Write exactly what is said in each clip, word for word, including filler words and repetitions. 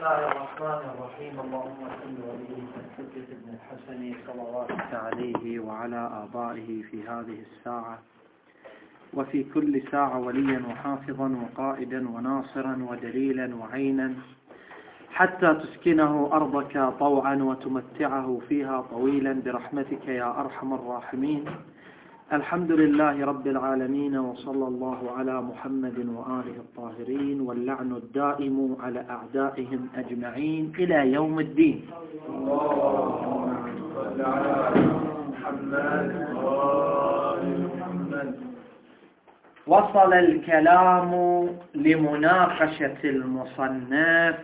الله الرحمن الرحيم. اللهم صل ولي الحجة ابن الحسن صلواتك عليه وعلى آبائه في هذه الساعة وفي كل ساعة وليا وحافظا وقائدا وناصرا ودليلا وعينا حتى تسكنه أرضك طوعا وتمتعه فيها طويلا برحمتك يا أرحم الراحمين. الحمد لله رب العالمين، وصلى الله على محمد وآله الطاهرين، واللعن الدائم على أعدائهم أجمعين إلى يوم الدين. اللهم صل على محمد وآل محمد. وصل الكلام لمناقشة المصنف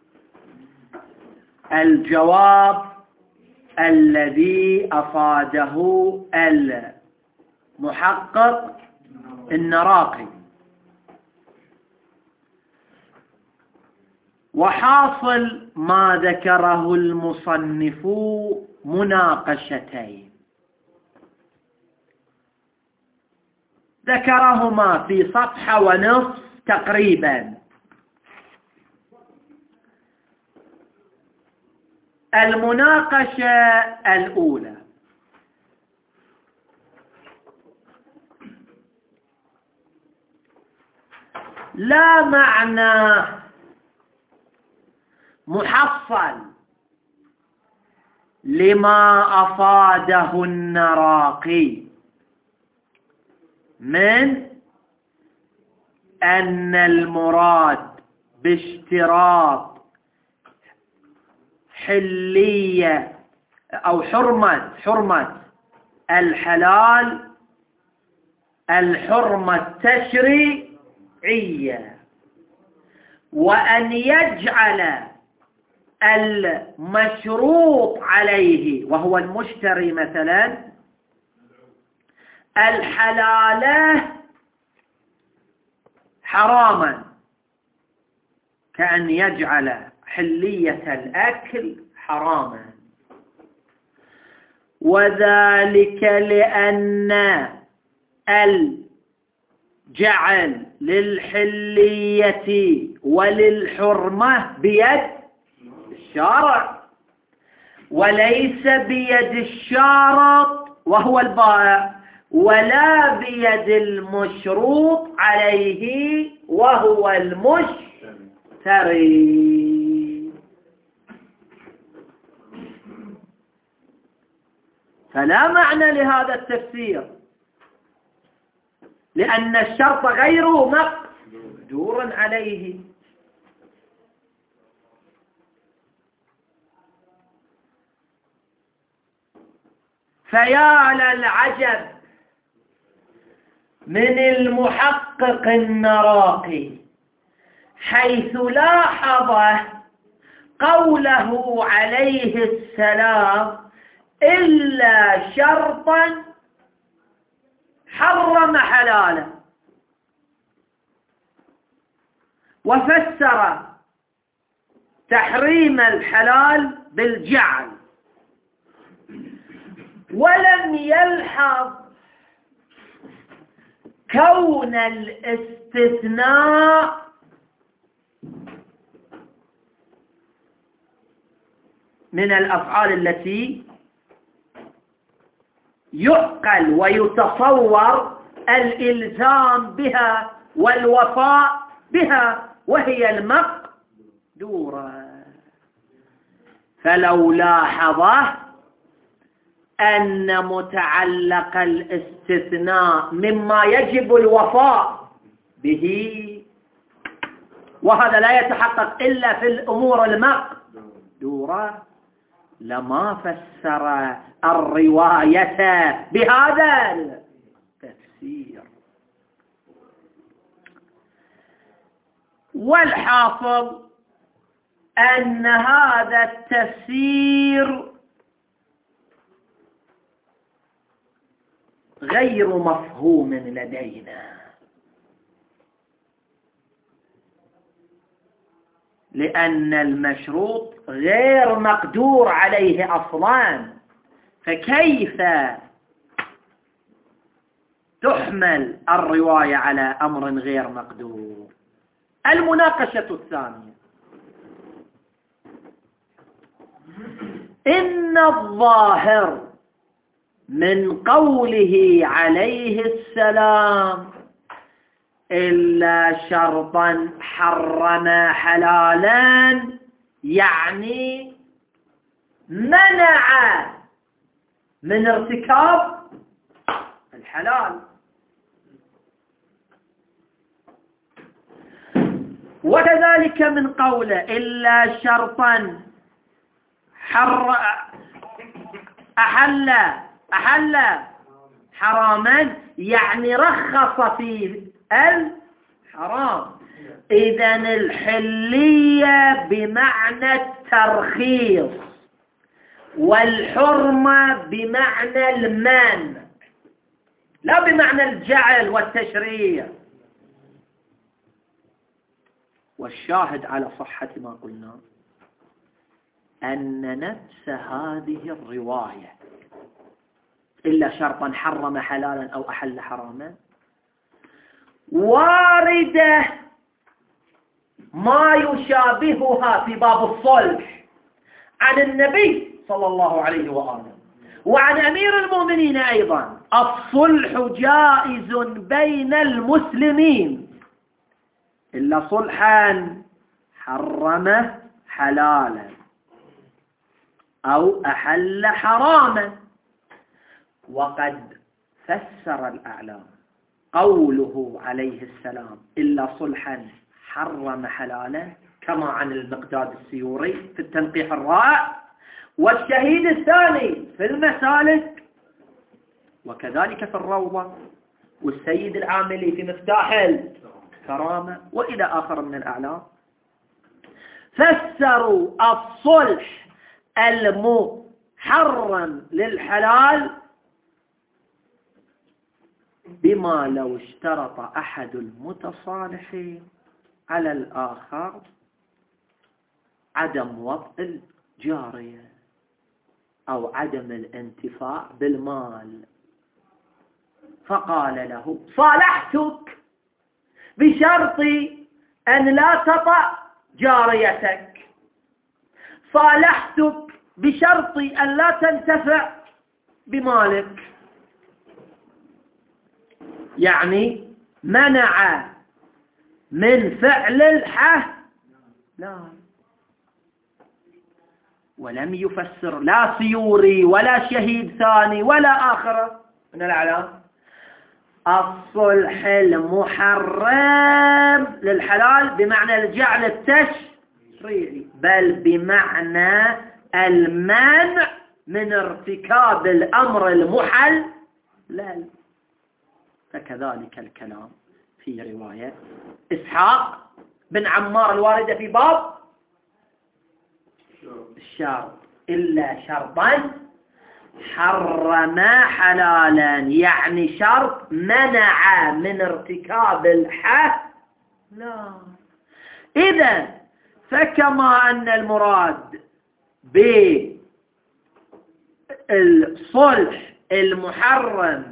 الجواب الذي أفاده المحقق النراقي، وحاصل ما ذكره المصنف مناقشتين ذكرهما في صفحة ونصف تقريبا. المناقشة الأولى: لا معنى محصل لما أفاده النراقي من أن المراد باشتراط حلية أو حرمة حرمة الحلال الحرمة التشريعية، وأن يجعل المشروط عليه وهو المشتري مثلا الحلال حراما، كأن يجعل حلية الأكل حراما، وذلك لأن الجعل للحلية وللحرمة بيد الشارع وليس بيد الشارط وهو البائع، ولا بيد المشروط عليه وهو المشتري. فلا معنى لهذا التفسير، لأن الشرط غير مقدور عليه. فيا للعجب من المحقق النراقي حيث لاحظ قوله عليه السلام إلا شرطا حرم حلالا، وفسر تحريم الحلال بالجعل، ولم يلحظ كون الاستثناء من الأفعال التي يعقل ويتصور الإلزام بها والوفاء بها، وهي المقدورة. فلو لاحظ أن متعلق الاستثناء مما يجب الوفاء به، وهذا لا يتحقق إلا في الأمور المقدورة، لما فسر الرواية بهذا التفسير. والحاصل أن هذا التفسير غير مفهوم لدينا، لأن المشروط غير مقدور عليه أصلا، فكيف تحمل الرواية على أمر غير مقدور؟ المناقشة الثانية: أن الظاهر من قوله عليه السلام إلا شرطا حرم حلالا يعني منع من ارتكاب الحلال، وكذلك من قوله إلا شرطا حر أحل أحل حراما يعني رخص في الحرام. إذن الحلية بمعنى الترخيص، والحرمة بمعنى المنع لا بمعنى الجعل والتشريع. والشاهد على صحة ما قلنا أن نفس هذه الرواية إلا شرطا حرم حلالا أو أحل حراما واردة ما يشابهها في باب الصلح عن النبي صلى الله عليه وآله وعن أمير المؤمنين أيضا. الصلح جائز بين المسلمين إلا صلحا حرم حلالا أو أحل حراما. وقد فسر الأعلام قوله عليه السلام إلا صلحا حرم حلالا كما عن المقداد السيوري في التنقيح الرائع، والشهيد الثاني في المسالك، وكذلك في الروضة، والسيد العاملي في مفتاح الكرامة، وإلى آخر من الأعلام. فسروا الصلح المحرم للحلال بما لو اشترط أحد المتصالحين على الآخر عدم وطء الجارية أو عدم الانتفاع بالمال، فقال له صالحتك بشرط أن لا تطأ جاريتك، صالحتك بشرط أن لا تنتفع بمالك، يعني منع من فعل الحه لا. ولم يفسر لا سيوري ولا شهيد ثاني ولا آخر من الأعلام الصلح المحرم للحلال بمعنى الجعل التشريعي، بل بمعنى المنع من ارتكاب الأمر المحلل. فكذلك الكلام في رواية إسحاق بن عمار الواردة في باب الشرط إلا شرطا حرم حلالا يعني شرط منع من ارتكاب الحلال. إذا فكما أن المراد بالصلح المحرم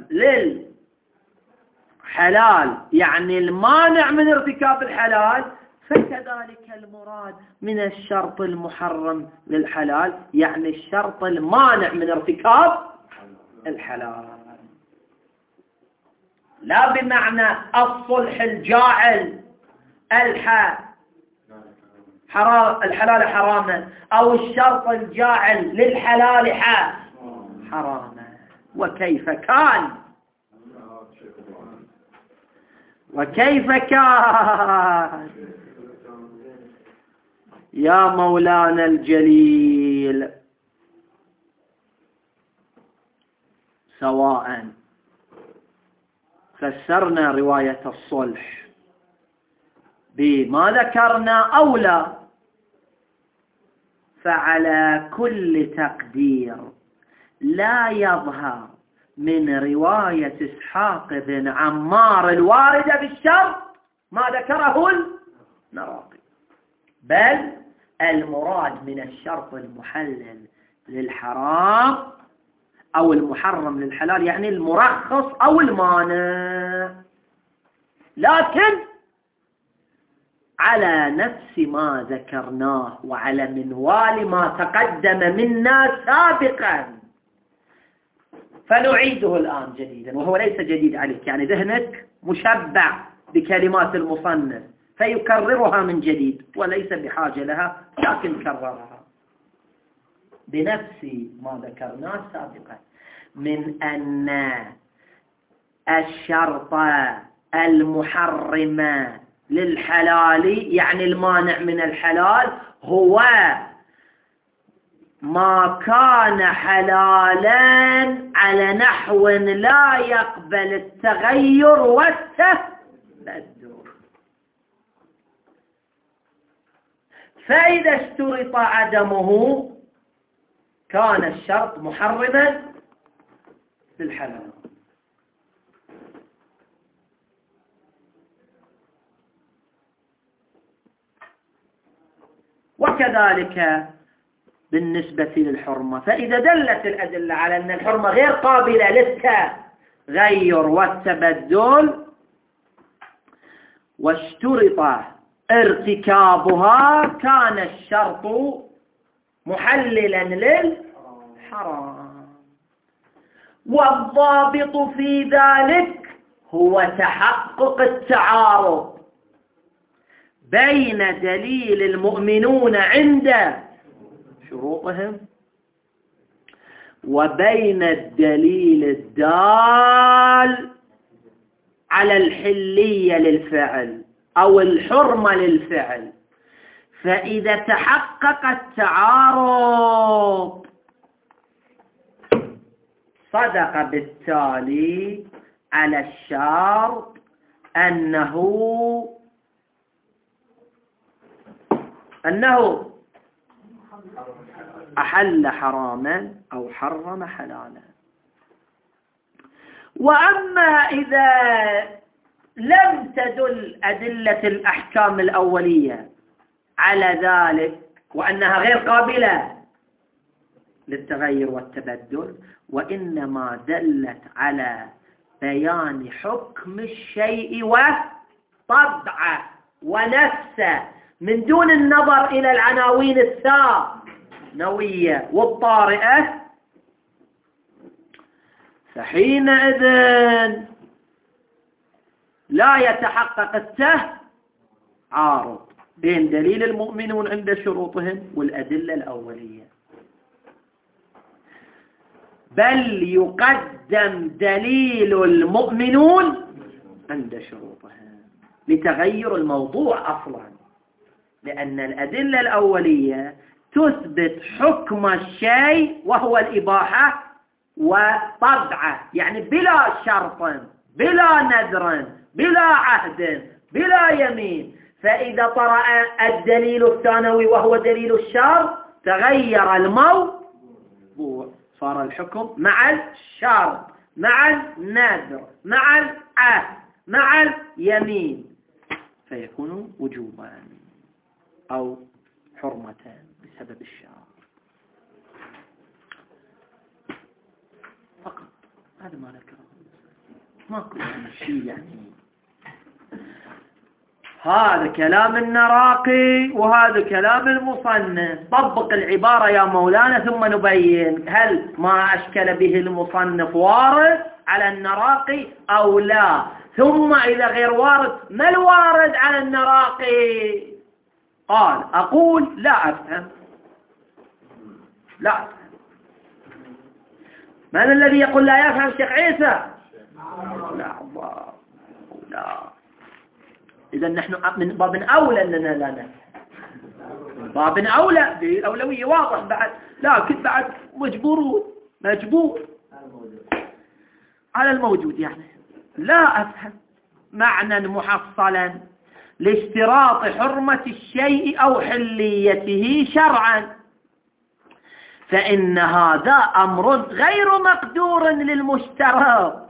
للحلال يعني المانع من ارتكاب الحلال، فكذلك المراد من الشرط المحرم للحلال يعني الشرط المانع من ارتكاب الحلال، لا بمعنى الصلح الجاعل الحلال حراما أو الشرط الجاعل للحلال حراما. وكيف كان وكيف كان يا مولانا الجليل، سواء فسرنا رواية الصلح بما ذكرنا أو لا، فعلى كل تقدير لا يظهر من رواية إسحاق بن عمار الواردة بالشرط ما ذكره النراقي، بل المراد من الشرط المحلل للحرام أو المحرم للحلال يعني المرخص أو المانع. لكن على نفس ما ذكرناه وعلى منوال ما تقدم منا سابقا، فنعيده الآن جديدا، وهو ليس جديد عليك، يعني ذهنك مشبع بكلمات المصنف فيكررها من جديد وليس بحاجة لها، لكن كررها بنفس ما ذكرناه سابقا من أن الشرط المحرم للحلال، يعني المانع من الحلال، هو ما كان حلالا على نحو لا يقبل التغير والتبدل. فإذا اشترط عدمه كان الشرط محرما للحلال. وكذلك بالنسبة للحرمة، فإذا دلت الأدلة على أن الحرمة غير قابلة للتغير والتبدل واشترط ارتكابها كان الشرط محللا للحرام. والضابط في ذلك هو تحقق التعارض بين دليل المؤمنون عند شروطهم وبين الدليل الدال على الحلية للفعل أو الحرمة للفعل. فإذا تحقق التعارض صدق بالتالي على الشرط أنه أنه أحل حراما أو حرم حلالا. وأما إذا لم تدل أدلة الأحكام الأولية على ذلك وأنها غير قابلة للتغير والتبدل، وإنما دلت على بيان حكم الشيء وطبعه ونفسه من دون النظر إلى العناوين الثانوية والطارئة، فحينئذ لا يتحقق التعارض بين دليل المؤمنون عند شروطهم والأدلة الأولية، بل يقدم دليل المؤمنون عند شروطهم لتغير الموضوع أصلا، لأن الأدلة الأولية تثبت حكم الشيء وهو الإباحة وطبعه، يعني بلا شرط بلا نذر بلا عهد بلا يمين. فإذا طرأ الدليل الثانوي وهو دليل الشرط تغير الموضوع، صار الحكم مع الشرط مع النذر مع العهد مع اليمين، فيكون وجوبا أو حرمة بسبب الشرط فقط. هذا ما ذكره، ما كل شيء يعني. هذا كلام النراقي وهذا كلام المصنف. طبق العبارة يا مولانا ثم نبين هل ما أشكل به المصنف وارد على النراقي أو لا، ثم إذا غير وارد ما الوارد على النراقي؟ قال أقول لا أفهم لا أفهم. من الذي يقول لا يفهم؟ شيخ عيسى؟ لا الله لا. إذا نحن من باب أولى أننا لا نفهم، باب أولى بالأولوية واضح بعد، لكن بعد مجبور مجبور على الموجود. يعني لا أفهم معنى محصلا لاشتراط حرمة الشيء أو حليته شرعا، فإن هذا أمر غير مقدور للمشترط،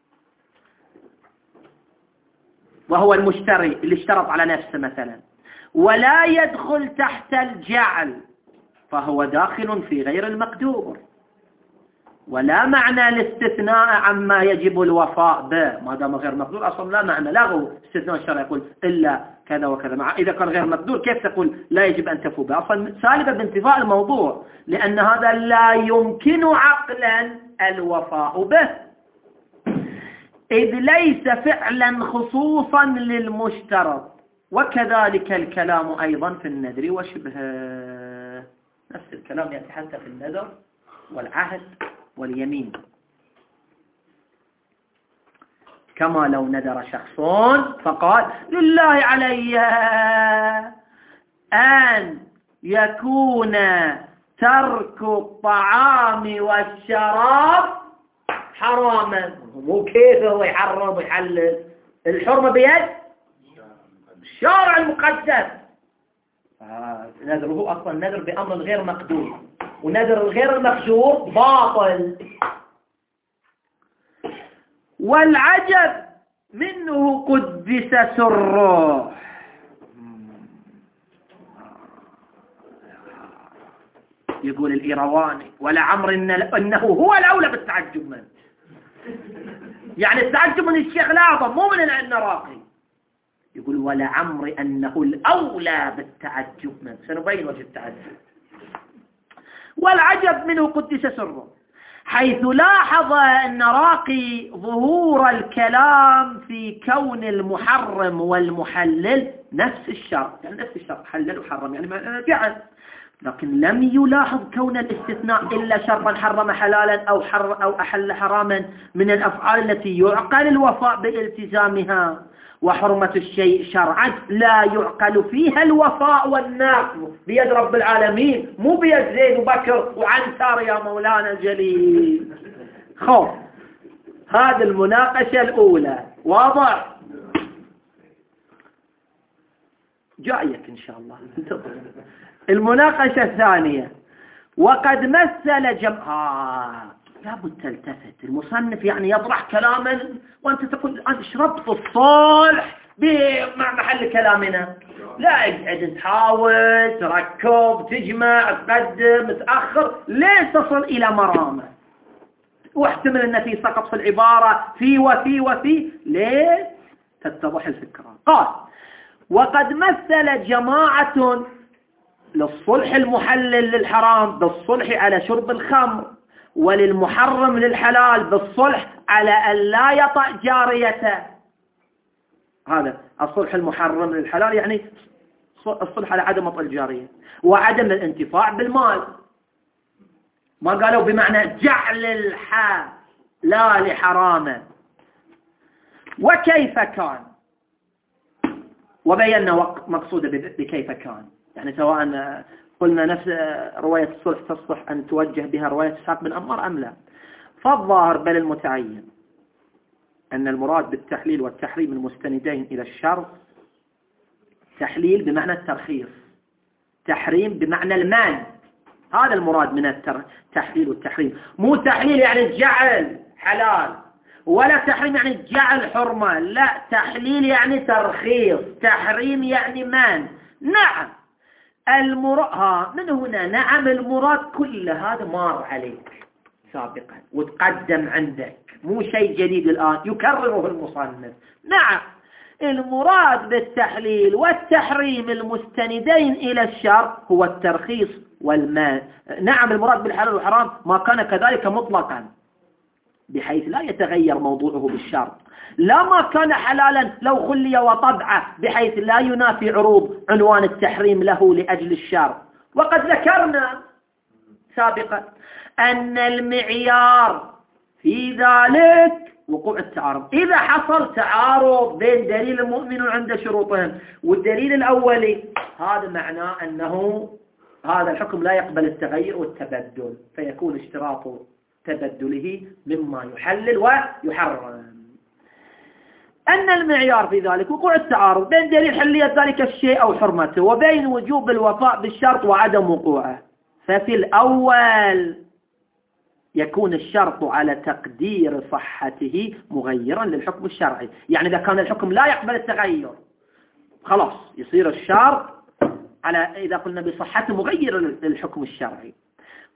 وهو المشتري اللي اشترط على نفسه مثلا، ولا يدخل تحت الجعل فهو داخل في غير المقدور. ولا معنى الاستثناء عما يجب الوفاء به ما دام غير مقدور، أصلا لا معنى، لغو استثناء الشرع يقول إلا كذا وكذا، مع إذا كان غير مقدور كيف تقول لا يجب أن تفو به؟ أصلا سالبة بانتفاء الموضوع، لأن هذا لا يمكن عقلا الوفاء به، إذ ليس فعلا خصوصا للمشترط. وكذلك الكلام أيضا في النذر وشبهه، نفس الكلام يأتي حتى في النذر والعهد واليمين. كما لو نذر شخص فقال لله علي أن يكون ترك الطعام والشراب حراما، مو كيف هو يحرم ويحلل، الحرمة بيد الشارع المقدس. نذره أصلا نذر بأمر غير مقدور، ونذر الغير المقدور باطل. والعجب منه قدس سره، يقول الإيرواني ولعمر إنه هو الأولى بالتعجب منه، يعني التعجب من الشيخ الأعظم مو من النراقي. يقول ولعمر أنه الأولى بالتعجب منه، سنبين وجه التعجب. والعجب منه قدس سره، حيث لاحظ النراقي ظهور الكلام في كون المحرم والمحلل نفس الشرط، يعني نفس الشرط حلل وحرم يعني جعل، لكن لم يلاحظ كون الاستثناء إلا شرطا حرم حلالا أو, حر أو أحل حراما من الأفعال التي يعقل الوفاء بالالتزامها، وحرمة الشيء شرعا لا يعقل فيها الوفاء والنقض بيد رب العالمين، مو بيد زيد وبكر وعنتر يا مولانا الجليل. خوف هذه المناقشة الأولى، واضح؟ جايك إن شاء الله. المناقشة الثانية، وقد مثل جمع لابد تلتفت المصنف، يعني يطرح كلاما وأنت تقول أنت شربت الصالح مع محل كلامنا، لا اقعد تحاول تركب تجمع تقدم تأخر ليش تصل إلى مرامة، واحتمل أن في سقط في العبارة في وفي وفي ليه تتضح الفكرة. قال وقد مثل جماعة للصلح المحلل للحرام بالصلح على شرب الخمر، وللمحرم للحلال بالصلح على أن لا يطأ جاريته. هذا الصلح المحرم للحلال يعني الصلح على عدم وطأ الجارية وعدم الانتفاع بالمال، ما قالوا بمعنى جعل الحلال حراما. وكيف كان، وبينا مقصود بكيف كان، يعني سواء قلنا نفس رواية الصلح تصلح أن توجه بها رواية إسحاق بن عمار أم لا. فالظاهر بل المتعين أن المراد بالتحليل والتحريم المستندين إلى الشرط، تحليل بمعنى الترخيص، تحريم بمعنى المانع، هذا المراد من التحليل والتحريم، مو تحليل يعني جعل حلال، ولا تحريم يعني جعل حرمة، لا تحليل يعني ترخيص، تحريم يعني مان. نعم المراد ها من هنا، نعم المراد كل هذا مار عليك سابقا وتقدم عندك، مو شيء جديد الآن يكرره المصنف. نعم المراد بالتحليل والتحريم المستندين إلى الشرع هو الترخيص والمان. نعم المراد بالحلال والحرام ما كان كذلك مطلقا بحيث لا يتغير موضوعه بالشرط، لا ما كان حلالا لو خلي وطبعه بحيث لا ينافي عروض عنوان التحريم له لأجل الشرط. وقد ذكرنا سابقا أن المعيار في ذلك وقوع التعارض. إذا حصل تعارض بين دليل المؤمن عند شروطهم والدليل الأولي، هذا معناه أنه هذا الحكم لا يقبل التغير والتبدل، فيكون اشتراط تبدله مما يحلل ويحرم. أن المعيار في ذلك وقوع التعارض بين دليل حلية ذلك الشيء أو حرمته وبين وجوب الوفاء بالشرط وعدم وقوعه. ففي الأول يكون الشرط على تقدير صحته مغيرا للحكم الشرعي، يعني إذا كان الحكم لا يقبل التغير خلاص يصير الشرط على إذا قلنا بصحته مغير للحكم الشرعي.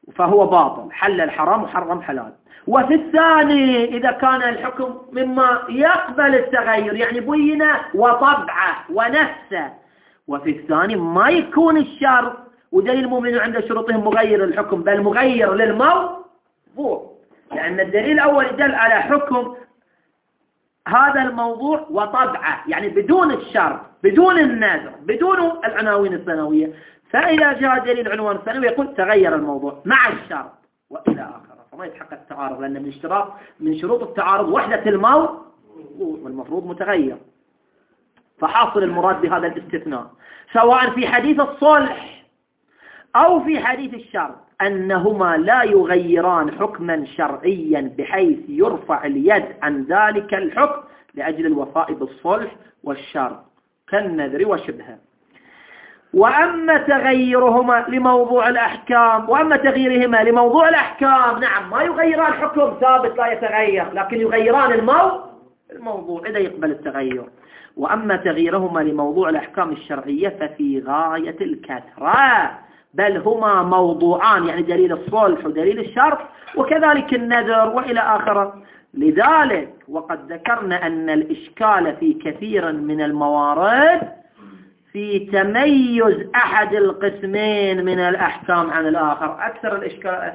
فهو باطل، حل الحرام وحرم حلال. وفي الثاني إذا كان الحكم مما يقبل التغير يعني بين وطبعه ونفسه، وفي الثاني ما يكون الشرط ودليل المؤمنين عند شروطهم مغير الحكم بل مغير للموضوع، لأن الدليل الأول يدل على حكم هذا الموضوع وطبعه يعني بدون الشرط بدون النذر بدون العناوين الثانوية، فإذا جاء دليل العنوان الثانوي يقول تغير الموضوع مع الشرط وإلى آخره، فما يتحقق التعارض لأن من اشتراط من شروط التعارض وحدة الموضوع والمفروض متغير. فحاصل المراد بهذا الاستثناء سواء في حديث الصلح أو في حديث الشرط أنهما لا يغيران حكما شرعيا بحيث يرفع اليد عن ذلك الحكم لأجل الوفاء بالصلح والشرط كالنذر وشبهه. وأما تغيرهما لموضوع الأحكام وأما تغييرهما لموضوع الأحكام نعم ما يغيران حكم ثابت لا يتغير لكن يغيران المو... الموضوع إذا يقبل التغير. وأما تغييرهما لموضوع الأحكام الشرعية ففي غاية الكثرة بل هما موضوعان يعني دليل الصلح ودليل الشرط وكذلك النذر وإلى آخره. لذلك وقد ذكرنا أن الإشكال في كثير من الموارد في تميز أحد القسمين من الأحكام عن الآخر. أكثر الإشكال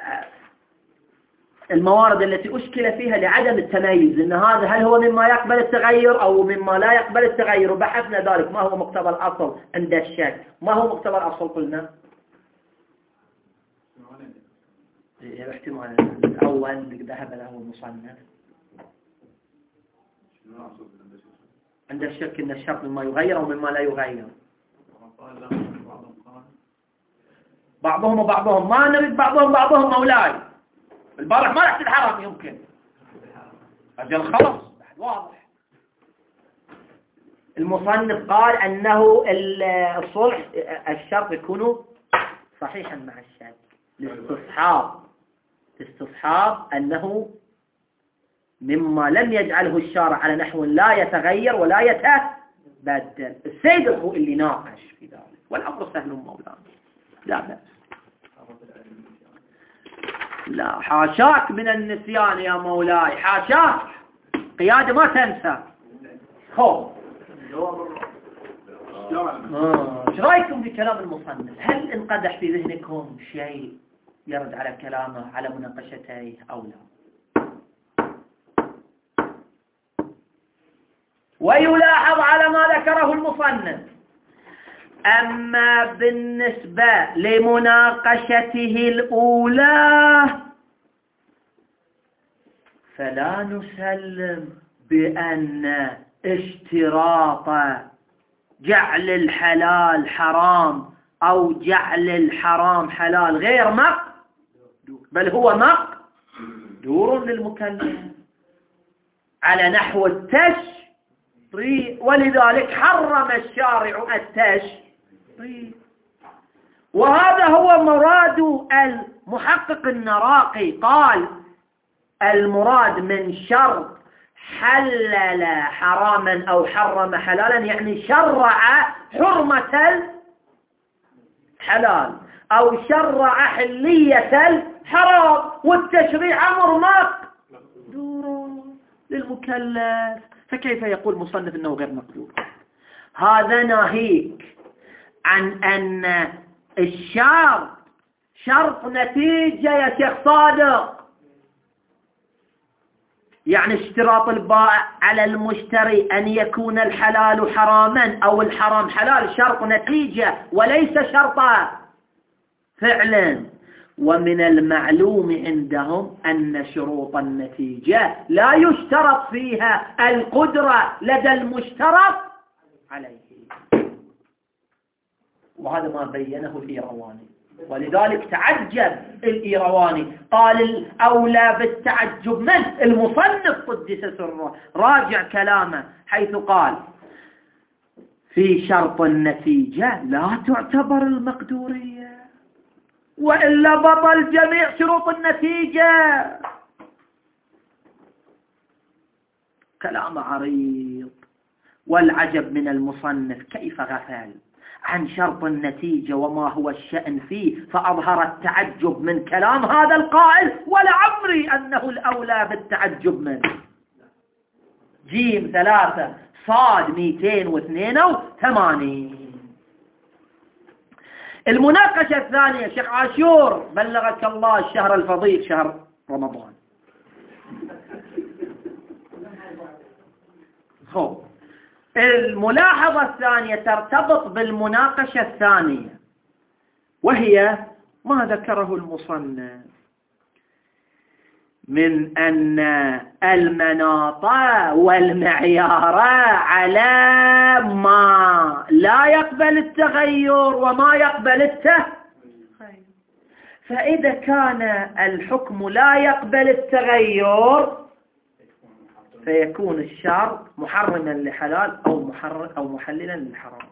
الموارد التي أشكل فيها لعدم التميز إن هذا هل هو مما يقبل التغير أو مما لا يقبل التغير، وبحثنا ذلك ما هو مقتضى الأصل عند الشك. ما هو مقتضى الأصل قلنا احتمال الأول ذهب له المصنف عند الشك إن الشرط مما يغير ومما لا يغير. بعضهم وبعضهم ما نريد بعضهم بعضهم مولاي البارح ما رحت الحرم يمكن أجل خلص واضح. المصنف قال أنه الصلح الشرط يكون صحيحا مع الشك لاستصحاب استصحاب أنه مما لم يجعله الشارع على نحو لا يتغير ولا يتبدل. السيد هو اللي ناقش في ذلك والأمر سهل مولانا لا بأس. لا حاشاك من النسيان يا مولاي حاشاك قيادة ما تنسى. خوف ايش رايكم بكلام المصنف؟ هل انقدح في ذهنكم شيء يرد على كلامه على مناقشته أو لا؟ ويلاحظ على ما ذكره المصنف أما بالنسبة لمناقشته الأولى فلا نسلم بأن اشتراط جعل الحلال حرام أو جعل الحرام حلال غير مقدور بل هو مقدور للمكلف على نحو التشريع، ولذلك حرم الشارع التشريع. وهذا هو مراد المحقق النراقي، قال المراد من شرط حلل حراما أو حرم حلالا يعني شرع حرمة الحلال أو شرع حلية الحرام، والتشريع أمر مقدور للمكلف، فكيف يقول مصنف أنه غير مقدور؟ هذا ناهيك عن أن الشرط شرط نتيجة يا شيخ صادق، يعني اشتراط البائع على المشتري أن يكون الحلال حراما أو الحرام حلال شرط نتيجة وليس شرطا فعلا. ومن المعلوم عندهم أن شروط النتيجة لا يشترط فيها القدرة لدى المشترط عليه، وهذا ما بينه الإيرواني، ولذلك تعجب الإيرواني قال الأولى بالتعجب من؟ المصنف قدس سره، راجع كلامه حيث قال في شرط النتيجة لا تعتبر المقدورية وإلا بطل جميع شروط النتيجة. كلام عريض، والعجب من المصنف كيف غفل عن شرط النتيجة وما هو الشأن فيه، فأظهر التعجب من كلام هذا القائل، ولعمري أنه الأولى بالتعجب منه. جيم ثلاثة صاد مئتين واثنين وثمانين. المناقشة الثانية. شيخ عاشور بلغك الله الشهر الفضيل شهر رمضان. هو الملاحظة الثانية ترتبط بالمناقشة الثانية، وهي ما ذكره المصنف من أن المناط والمعيار على ما لا يقبل التغير وما يقبل التغير. فإذا كان الحكم لا يقبل التغير فيكون الشرط محرما لحلال أو محرم أو محللا للحرام.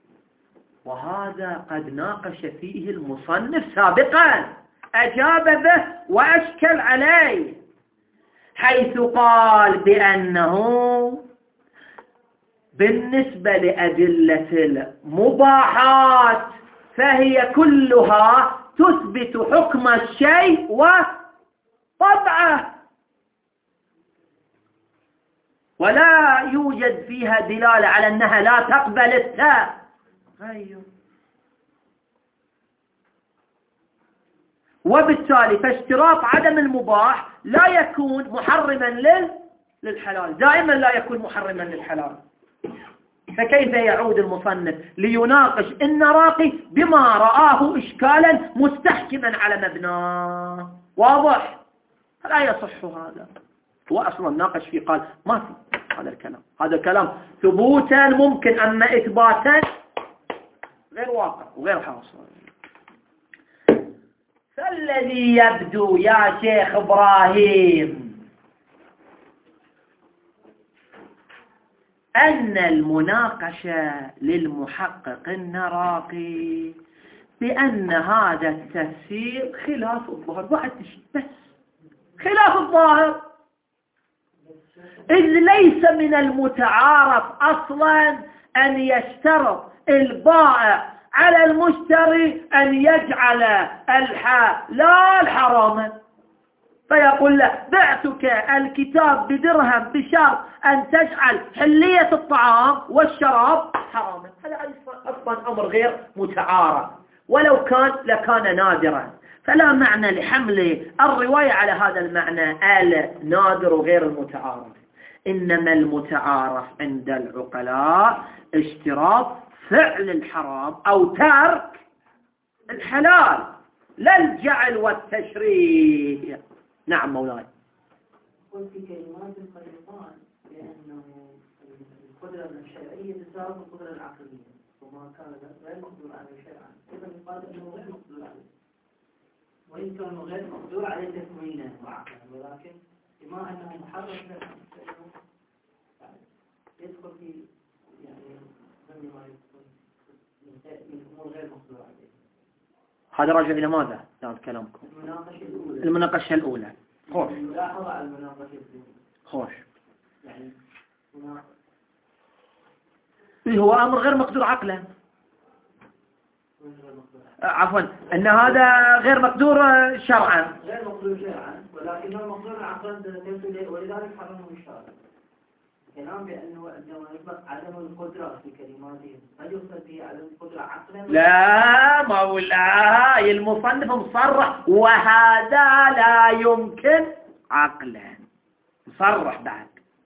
وهذا قد ناقش فيه المصنف سابقا، أجاب به وأشكل عليه، حيث قال بأنه بالنسبة لأدلة المباحات فهي كلها تثبت حكم الشيء وطبعه، ولا يوجد فيها دلالة على أنها لا تقبل التغير. وبالتالي فاشتراط عدم المباح لا يكون محرما للحلال، دائما لا يكون محرما للحلال. فكيف يعود المصنف ليناقش النراقي بما رآه إشكالا مستحكما على مبناه؟ واضح؟ لا يصح هذا. هو أصلا ناقش فيه قال ما في هذا الكلام، هذا الكلام ثبوتا ممكن أما إثباتا غير واقع وغير حاصل. فالذي يبدو يا شيخ إبراهيم أن المناقشة للمحقق النراقي بأن هذا التفسير خلاف الظاهر، بعد بس خلاف الظاهر، إذ ليس من المتعارف أصلا أن يشترط البائع على المشتري أن يجعل الحلال حراما، فيقول له بعتك الكتاب بدرهم بشرط أن تجعل حلية الطعام والشراب حراما. هذا أصلا أمر غير متعارف، ولو كان لكان نادرا، فلا معنى لحمل الرواية على هذا المعنى النادر وغير المتعارف. إنما المتعارف عند العقلاء اشتراط فعل الحرام أو ترك الحلال، لا الجعل والتشريع. نعم مولاي. قلت في كلمات القرآن بأنه القدرة الشرعية تساوي القدرة العقلية، وما كان غير مقدور عليه شرعا إذا يقال أنه غير مقدور عليه، وإن كان غير مقدور عليه تكوينا وعقلا، ولكن بما أنه محرم شرعا يدخل في يعني ضمن ما يدخل من أمور غير مقدور عليه. هذا راجع إلى ماذا؟ هذا كلامكم. المناقشة الأولى. المناقشة الأولى. خوش. ملاحظة على المناقشة الأولى. خوش. يعني مناقشة. هو أمر غير مقدور عقلا. عفوا أن هذا غير مقدور شرعا. غير مقدور شرعا، ولكنه مقدور عقلا ولذلك حرمه الشارع. كلام بأنه عندما يطلق عدم القدرة في كلماتهم هل يقصد به عدم القدرة عقلا؟ لا مولاي، المصنف مصرح وهذا لا يمكن عقلا، مصرح بعد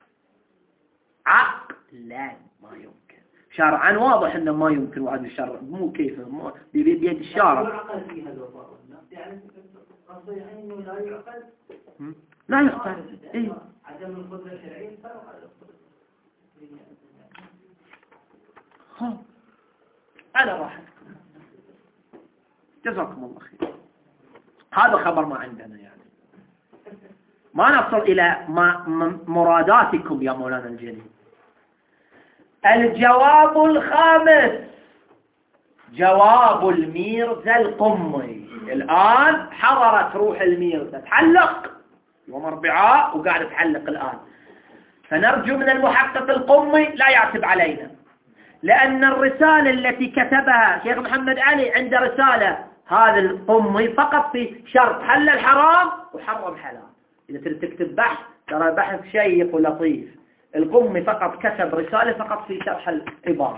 عقلا ما يمكن، شرعا واضح انه ما يمكن، وعد الشرع مو كيف مو بيد الشارع. لا يعقل فيها الوفاء والنفس، يعني قصدي انه لا يعقل لا يعقل ايه عدم القدرة الشرعية فرق على القدرة. ها على راحتكم، جزاكم الله خير. هذا خبر ما عندنا، يعني ما نصل إلى ما مراداتكم يا مولانا الجليل. الجواب الخامس جواب الميرزا القمي. الآن حضرت روح الميرزا تحلق يوم أربعاء وقاعد تحلق الآن، فنرجو من المحقق القمي لا يعتب علينا لأن الرسالة التي كتبها شيخ محمد علي عند رسالة هذا القمي فقط في شرط حل الحرام وحرم حلال. إذا تريد تكتب بحث ترى بحث شيق ولطيف. القمي فقط كتب رسالة فقط في شرح العبارة.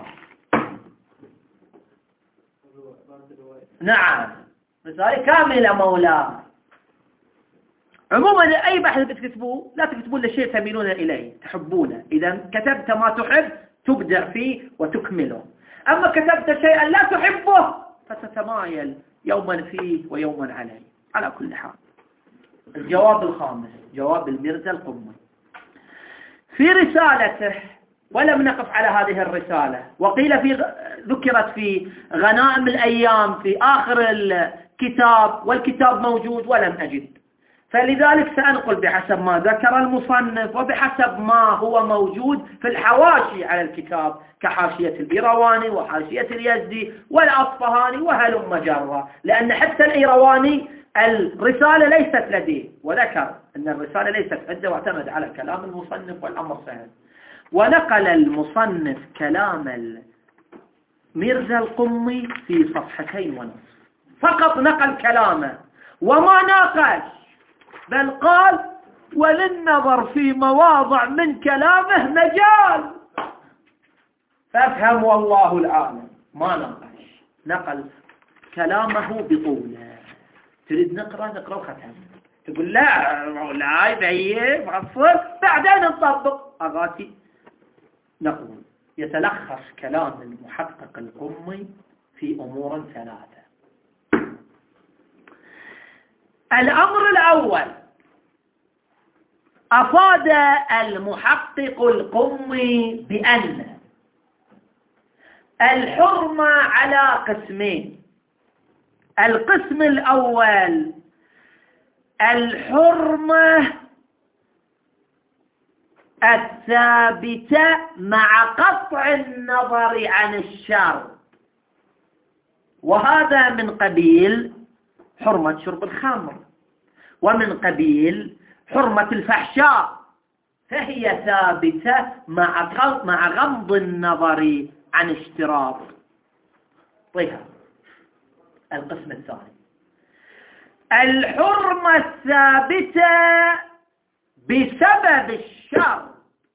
نعم رسالة كاملة مولاي. عموما أي بحث بتكتبوه لا تكتبون لشيء تميلون إليه تحبونه. إذا كتبت ما تحب تبدع فيه وتكمله. أما كتبت شيئا لا تحبه فتتمايل يوما فيه ويوما عليه. على كل حال الجواب الخامس جواب الميرزا القمي في رسالته، ولم نقف على هذه الرسالة، وقيل في ذكرت في غنائم الأيام في آخر الكتاب، والكتاب موجود ولم أجد، فلذلك سأنقل بحسب ما ذكر المصنف وبحسب ما هو موجود في الحواشي على الكتاب كحاشية الإيرواني وحاشية اليزدي والأصفهاني وهلم جرا، لأن حتى الإيرواني الرسالة ليست لديه، وذكر أن الرسالة ليست عنده واعتمد على كلام المصنف والأمر سهل. ونقل المصنف كلام الميرزا القمي في صفحتين ونصف فقط، نقل كلامه وما ناقش، بل قال وللنظر في مواضع من كلامه مجال. فافهم والله العالم، ما ناقش، نقل كلامه بطوله. تريد نقرأ نقرأ وختم، تقول لا مولاي بعيه مغفر بعدين نطبق أغاتي. نقول يتلخص كلام المحقق القمي في أمور ثلاثة. الأمر الأول، أفاد المحقق القمي بأن الحرمة على قسمين. القسم الأول الحرمة الثابتة مع قطع النظر عن الشر، وهذا من قبيل حرمة شرب الخمر، ومن قبيل حرمة الفحشاء، فهي ثابتة مع مع غض النظر عن اشتراط. طيب القسم الثاني الحرمة الثابتة بسبب الشر،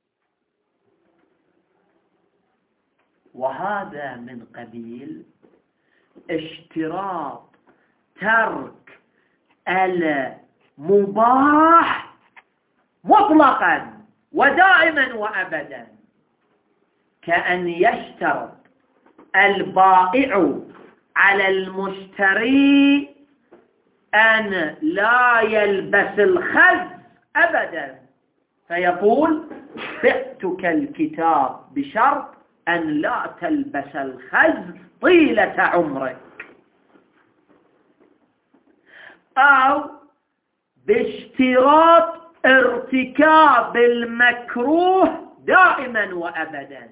وهذا من قبيل اشتراط ترك المباح مطلقا ودائما وأبدا، كأن يشترط البائع على المشتري أن لا يلبس الخز أبدا، فيقول بعتك الكتاب بشرط أن لا تلبس الخز طيلة عمرك، أو باشتراط ارتكاب المكروه دائما وأبدا،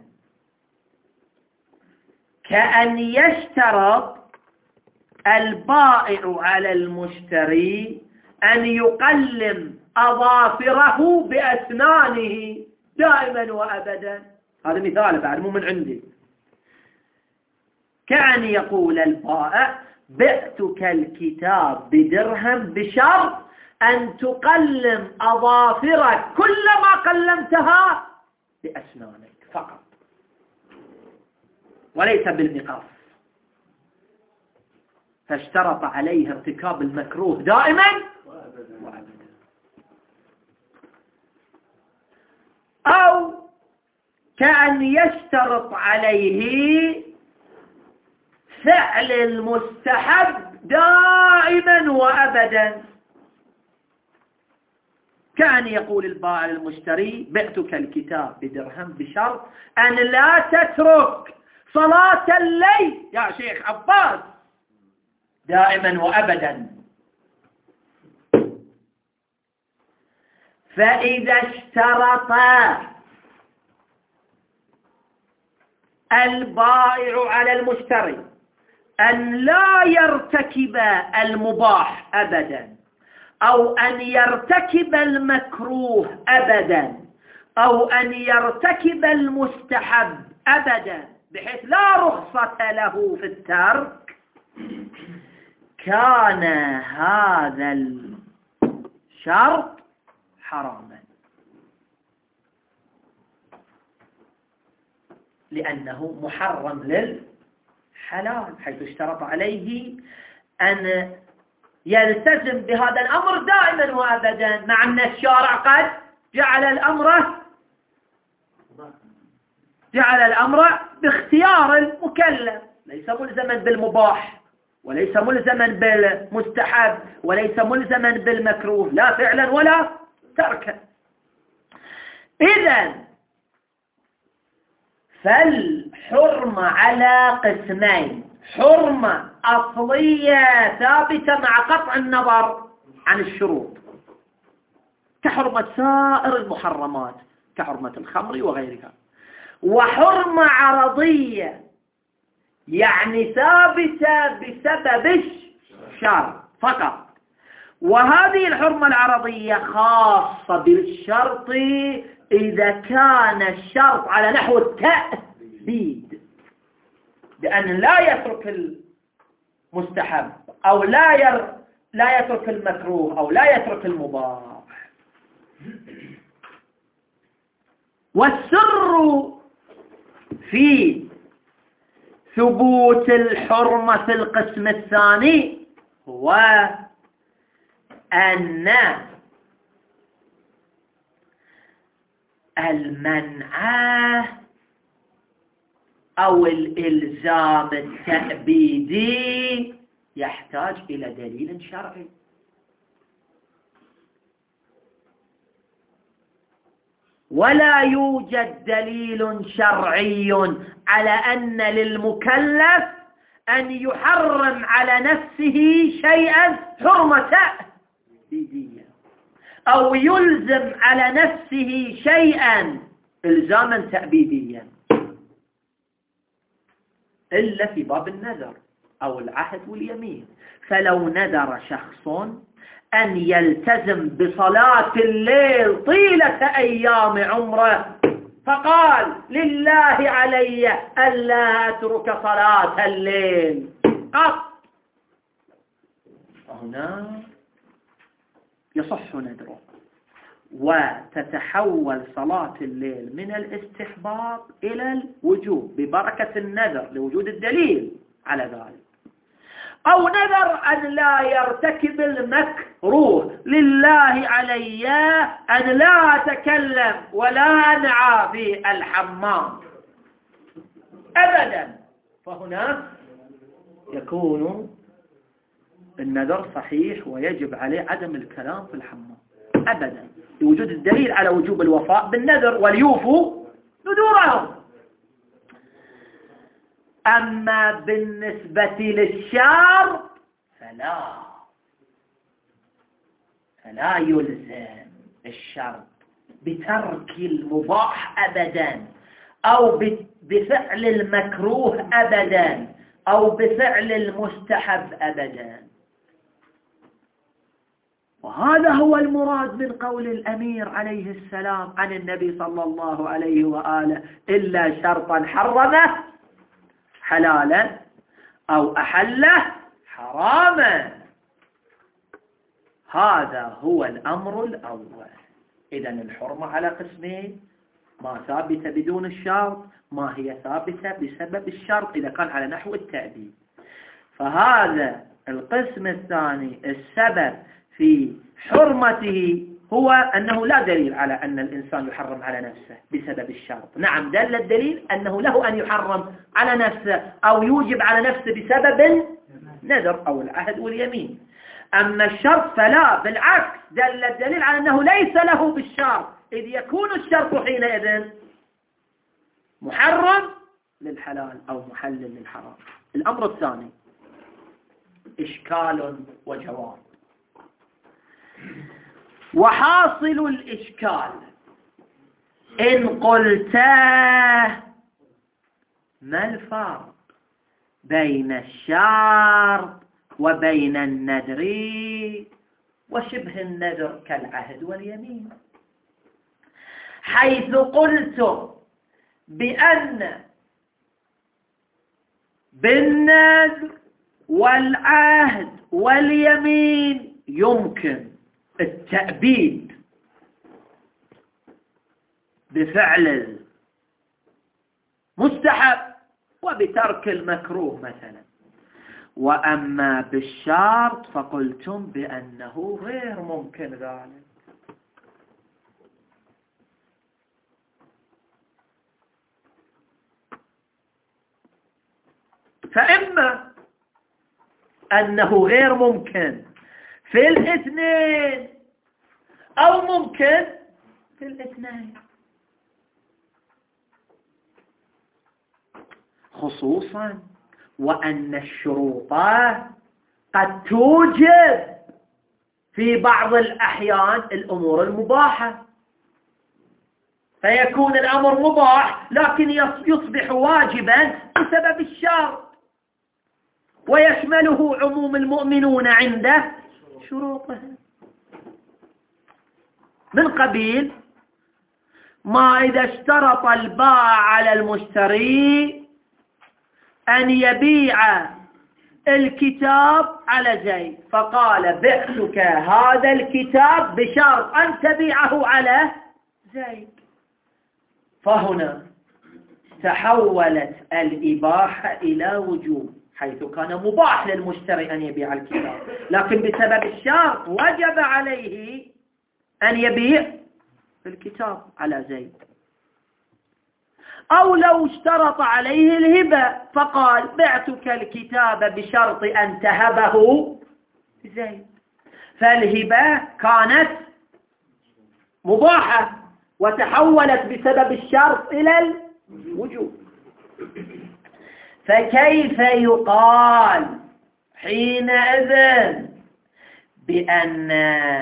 كأن يشترط البائع على المشتري أن يقلم أظافره بأسنانه دائما وأبدا. هذا مثال بعد مو من عندي. كأن يقول البائع بعتك الكتاب بدرهم بشرط أن تقلم أظافرك كلما قلمتها بأسنانك فقط وليس بالمقاس، فاشترط عليه ارتكاب المكروه دائما وأبدا. أو كأن يشترط عليه فعل المستحب دائما وأبدا، كأن يقول البائع للمشتري بعتك الكتاب بدرهم بشرط أن لا تترك صلاة الليل يا شيخ عباس دائما وأبدا. فإذا اشترط البائع على المشتري أن لا يرتكب المباح أبدا، أو أن يرتكب المكروه أبدا، أو أن يرتكب المستحب أبدا، بحيث لا رخصة له في الترك، كان هذا الشرط حراما، لأنه محرم للحلال، حيث اشترط عليه أن يلتزم بهذا الأمر دائما وأبدا، مع أن الشارع قد جعل الأمر جعل الأمر باختيار المكلف، ليس ملزما بالمباح، وليس ملزما بالمستحب، وليس ملزما بالمكروه، لا فعلا ولا تركا. إذن فالحرمة على قسمين: حرمة أصلية ثابتة مع قطع النظر عن الشروط، كحرمة سائر المحرمات كحرمة الخمر وغيرها، وحرمة عرضية يعني ثابتة بسبب الشرط فقط. وهذه الحرمة العرضية خاصة بالشرط إذا كان الشرط على نحو التأبيد، بأن لا يترك المستحب أو لا ير لا يترك المكروه أو لا يترك المباح. والسر في ثبوت الحرمة في القسم الثاني هو أن المنع أو الإلزام التأبيدي يحتاج إلى دليل شرعي، ولا يوجد دليل شرعي على أن للمكلف أن يحرم على نفسه شيئا حرمة تأبيدية، أو يلزم على نفسه شيئا إلزاما تأبيديا، إلا في باب النذر أو العهد واليمين. فلو نذر شخص أن يلتزم بصلاة الليل طيلة أيام عمره، فقال: لله علي ألا أترك صلاة الليل قط، فهنا يصح نذره، وتتحول صلاة الليل من الاستحباب إلى الوجوب ببركة النذر لوجود الدليل على ذلك. أو نذر أن لا يرتكب المكروه: لله علي أن لا أتكلم ولا أنعى في الحمام أبدا، فهنا يكون النذر صحيح ويجب عليه عدم الكلام في الحمام أبدا، لوجود الدليل على وجوب الوفاء بالنذر وليوفوا نذورهم. أما بالنسبة للشرط فلا فلا يلزم الشرط بترك المباح أبدا، أو بفعل المكروه أبدا، أو بفعل المستحب أبدا. وهذا هو المراد من قول الأمير عليه السلام عن النبي صلى الله عليه وآله: إلا شرطا حرمه حلالا أو أحله حراما. هذا هو الأمر الأول. إذن الحرمة على قسمين: ما ثابتة بدون الشرط، ما هي ثابتة بسبب الشرط إذا كان على نحو التأبيد. فهذا القسم الثاني السبب في حرمته هو أنه لا دليل على أن الإنسان يحرم على نفسه بسبب الشرط. نعم، دل الدليل أنه له أن يحرم على نفسه أو يوجب على نفسه بسبب نذر أو العهد واليمين. أما الشرط فلا، بالعكس دل الدليل على أنه ليس له بالشرط، إذ يكون الشرط حينئذ محرم للحلال أو محلل للحرام. الأمر الثاني: إشكال وجواب. وحاصل الإشكال إن قلت: ما الفرق بين الشرط وبين النذر وشبه النذر كالعهد واليمين؟ حيث قلت بأن بالنذر والعهد واليمين يمكن التأبيد بفعل المستحب وبترك المكروه مثلا. وأما بالشرط فقلتم بأنه غير ممكن ذلك. فإما أنه غير ممكن في الاثنين أو ممكن في الاثنين، خصوصا وأن الشروط قد توجب في بعض الأحيان الأمور المباحة، فيكون الأمر مباح لكن يصبح واجبا بسبب الشرط، ويشمله عموم المؤمنون عنده شروطهم، من قبيل ما إذا اشترط البائع على المشتري أن يبيع الكتاب على زيد، فقال بعتك هذا الكتاب بشرط أن تبيعه على زيد، فهنا تحولت الإباحة إلى وجوب، حيث كان مباح للمشتري أن يبيع الكتاب، لكن بسبب الشرط وجب عليه أن يبيع الكتاب على زيد. أو لو اشترط عليه الهبة فقال بعتك الكتاب بشرط أن تهبه زيد، فالهبة كانت مباحة وتحولت بسبب الشرط إلى الوجوب. فكيف يقال حينئذ بأن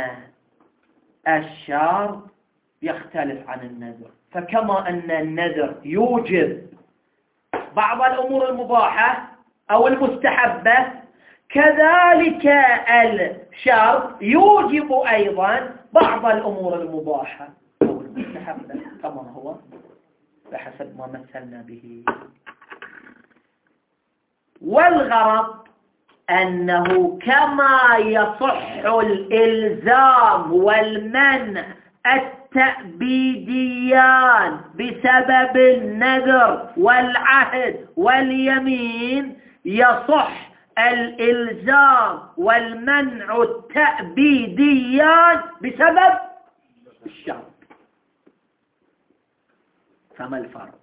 الشرط يختلف عن النذر؟ فكما أن النذر يوجب بعض الأمور المباحة أو المستحبة، كذلك الشرط يوجب أيضا بعض الأمور المباحة أو المستحبة كما هو بحسب ما مثلنا به. والغرض أنه كما يصح الإلزام والمنع التأبيديان بسبب النذر والعهد واليمين، يصح الإلزام والمنع التأبيديان بسبب الشرط. فما الفرق؟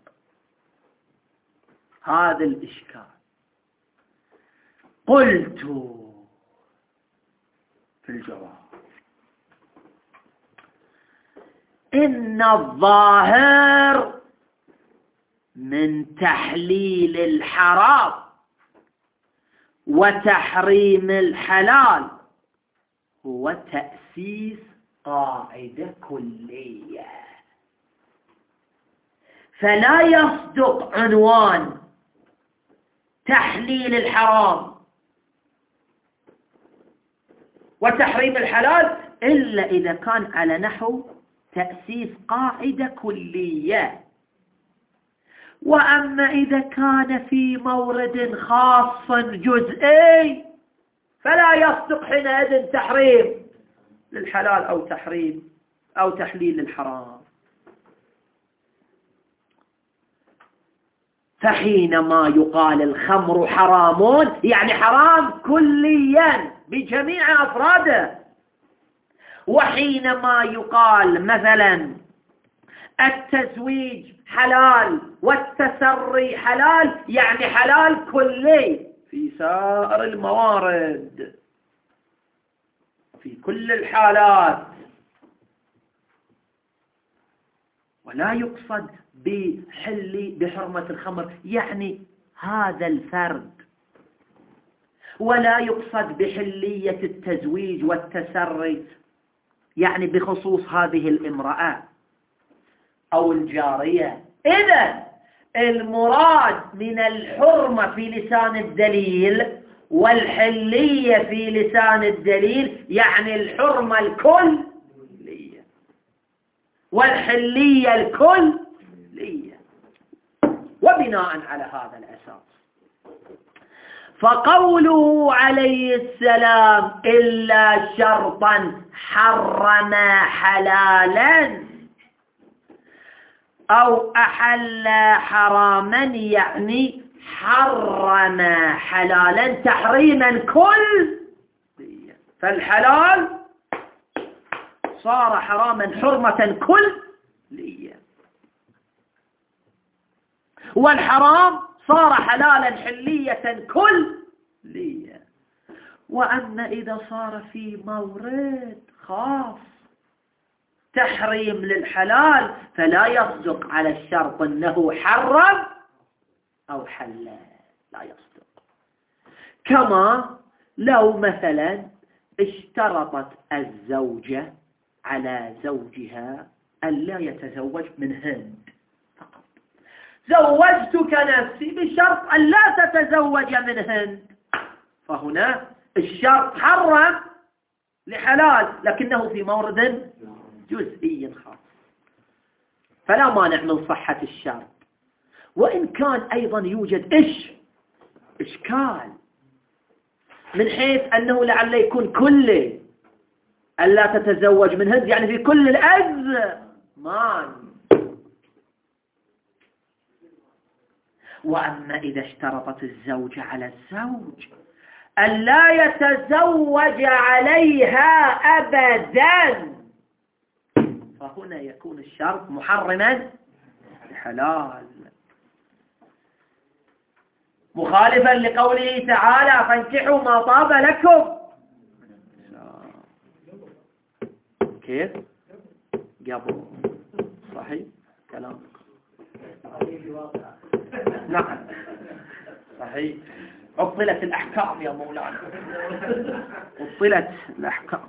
هذا الإشكال. قلت في الجواب إن الظاهر من تحليل الحرام وتحريم الحلال هو تأسيس قاعدة كلية، فلا يصدق عنوان تحليل الحرام وتحريم الحلال إلا إذا كان على نحو تأسيس قاعدة كلية. وأما إذا كان في مورد خاص جزئي فلا يصدق حينئذ تحريم للحلال أو تحريم أو تحليل للحرام. فحينما يقال الخمر حرام يعني حرام كليا بجميع أفراده، وحينما يقال مثلا التزويج حلال والتسري حلال يعني حلال كلي في سائر الموارد في كل الحالات، ولا يقصد بحل بحرمة الخمر يعني هذا الفرد، ولا يقصد بحلية التزويج والتسري يعني بخصوص هذه الامرأة أو الجارية. إذن المراد من الحرمة في لسان الدليل والحلية في لسان الدليل يعني الحرمة الكلية والحلية الكلية. وبناء على هذا الأساس فقوله عليه السلام إلا شرطا حرم حلالا أو أحل حراما، يعني حرم حلالا تحريما كل، فالحلال صار حراما حرمة كلية، والحرام صار حلالا حلية كلية. وأما إذا صار في مورد خاص تحريم للحلال فلا يصدق على الشرط أنه حرم أو حلل، لا يصدق. كما لو مثلا اشترطت الزوجة على زوجها ألا يتزوج من هند فقط، زوجتك نفسي بشرط ألا تتزوج من هند، فهنا الشرط حرم لحلال لكنه في مورد جزئي خاص، فلا مانع من صحة الشرط. وإن كان أيضا يوجد إيش إشكال من حيث أنه لعل يكون كله ألا تتزوج من هند، يعني في كل الأزمان. وأما إذا اشترطت الزوجة على الزوج ألا يتزوج عليها أبدا، فهنا يكون الشرط محرما حلال، مخالفا لقوله تعالى فانكحوا ما طاب لكم. كيف؟ قبل صحيح كلامك، نعم صحيح، عطلت الأحكام يا مولانا، عطلت الأحكام.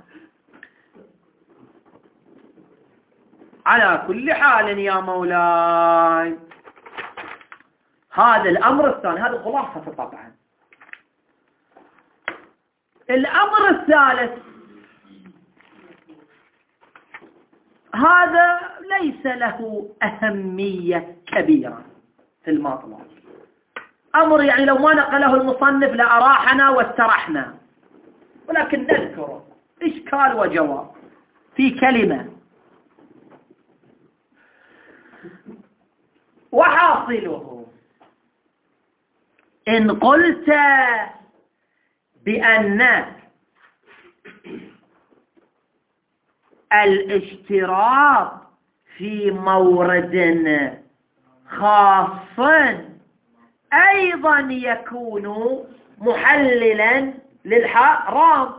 على كل حال يا مولاي هذا الأمر الثاني، هذا خلاصة طبعا. الأمر الثالث هذا ليس له أهمية كبيرة في المطلب، أمر يعني لو ما نقله المصنف لأراحنا واسترحنا، ولكن نذكره إشكال وجواب في كلمة. وحاصله إن قلت بأن الاشتراط في مورد خاص أيضا يكون محللا للحرام،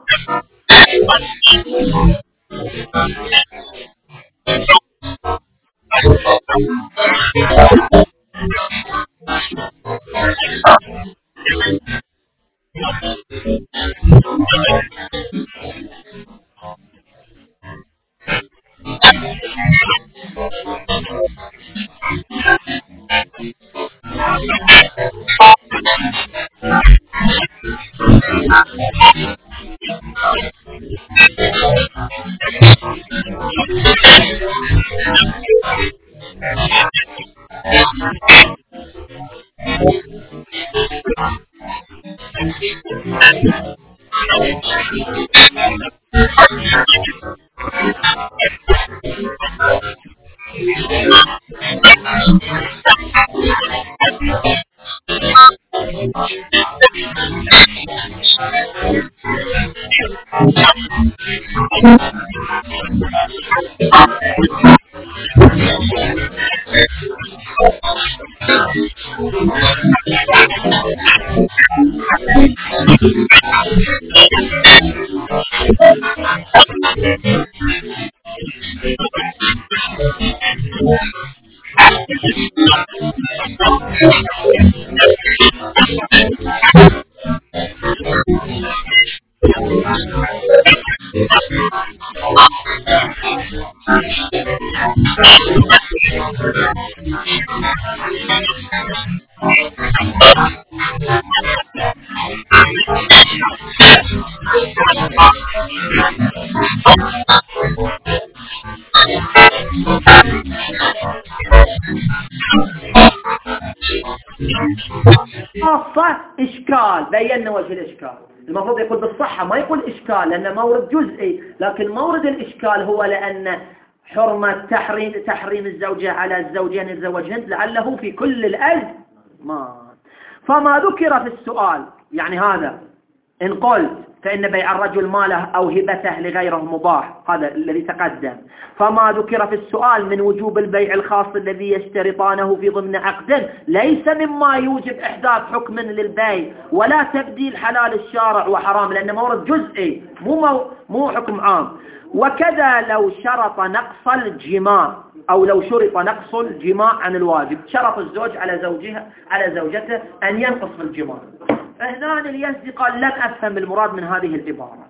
خاصة إشكال. بينا وجه الإشكال. المفروض يقول بالصحة ما يقول إشكال لأنه مورد جزئي، لكن مورد الإشكال هو لأن حرمة تحريم تحريم الزوجة على الزوجين يتزوجهن لعله في كل الأزمان. فما ذكر في السؤال يعني هذا إن قلت فإن بيع الرجل ماله أو هبته لغيره مباح، هذا الذي تقدم. فما ذكر في السؤال من وجوب البيع الخاص الذي يشترطانه في ضمن عقد ليس مما يوجب إحداث حكم للبيع ولا تبديل حلال الشارع وحرام، لأنه مورد جزئي مو مو, مو حكم عام. وكذا لو شرط نقص الجماع أو لو شرط نقص الجماع عن الواجب، شرط الزوج على زوجها على زوجته أن ينقص في الجماع. فهنا اليزدي قال لم أفهم المراد من هذه العبارة.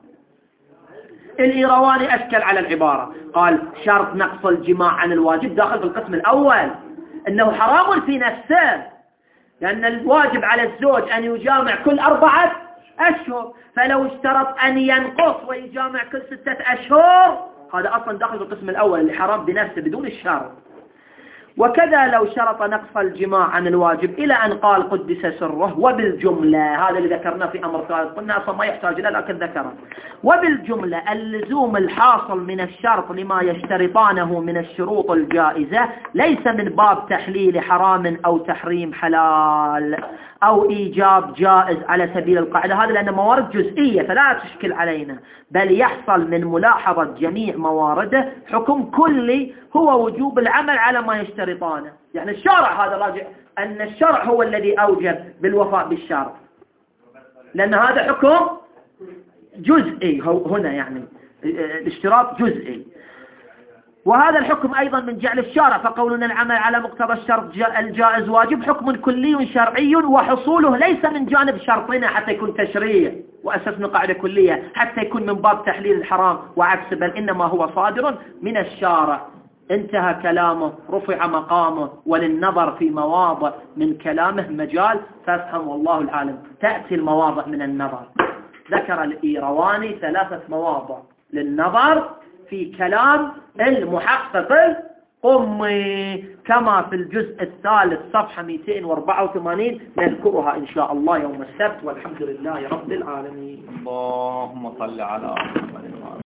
الإيرواني أشكل على العبارة، قال شرط نقص الجماع عن الواجب داخل في القسم الأول، أنه حرام في نفسه، لأن الواجب على الزوج أن يجامع كل أربعة أشهر، فلو اشترط أن ينقص ويجامع كل ستة أشهر هذا أصلا داخل في القسم الأول اللي حرام بنفسه بدون الشرط. وكذا لو شرط نقص الجماع عن الواجب إلى أن قال قدس سره وبالجملة، هذا اللي ذكرناه في أمر ثالث قلنا أصلا ما يحتاج إلى لكن ذكره. وبالجملة اللزوم الحاصل من الشرط لما يشترطانه من الشروط الجائزة ليس من باب تحليل حرام أو تحريم حلال أو إيجاب جائز على سبيل القاعدة، هذا لأن موارد جزئية فلا تشكل علينا، بل يحصل من ملاحظة جميع موارده حكم كلي هو وجوب العمل على ما يشترطانه. يعني الشرع هذا راجع أن الشرع هو الذي أوجب بالوفاء بالشرط، لأن هذا حكم جزئي هنا، يعني الاشتراط جزئي. وهذا الحكم أيضا من جعل الشارع، فقولنا العمل على مقتضى الشرط الجائز واجب حكم كلي شرعي، وحصوله ليس من جانب شرطنا حتى يكون تشريع وأسسنا قاعدة كلية حتى يكون من باب تحليل الحرام وعكس، بل إنما هو صادر من الشارع. انتهى كلامه، رفع مقامه، وللنظر في مواضع من كلامه مجال، فافهم والله العالم. تأتي المواضع من النظر، ذكر الإيرواني ثلاثة مواضع للنظر في كلام المحقق القمي كما في الجزء الثالث صفحة مئتين وأربعة وثمانين، نذكرها إن شاء الله يوم السبت، والحمد لله رب العالمين. اللهم صل على محمد.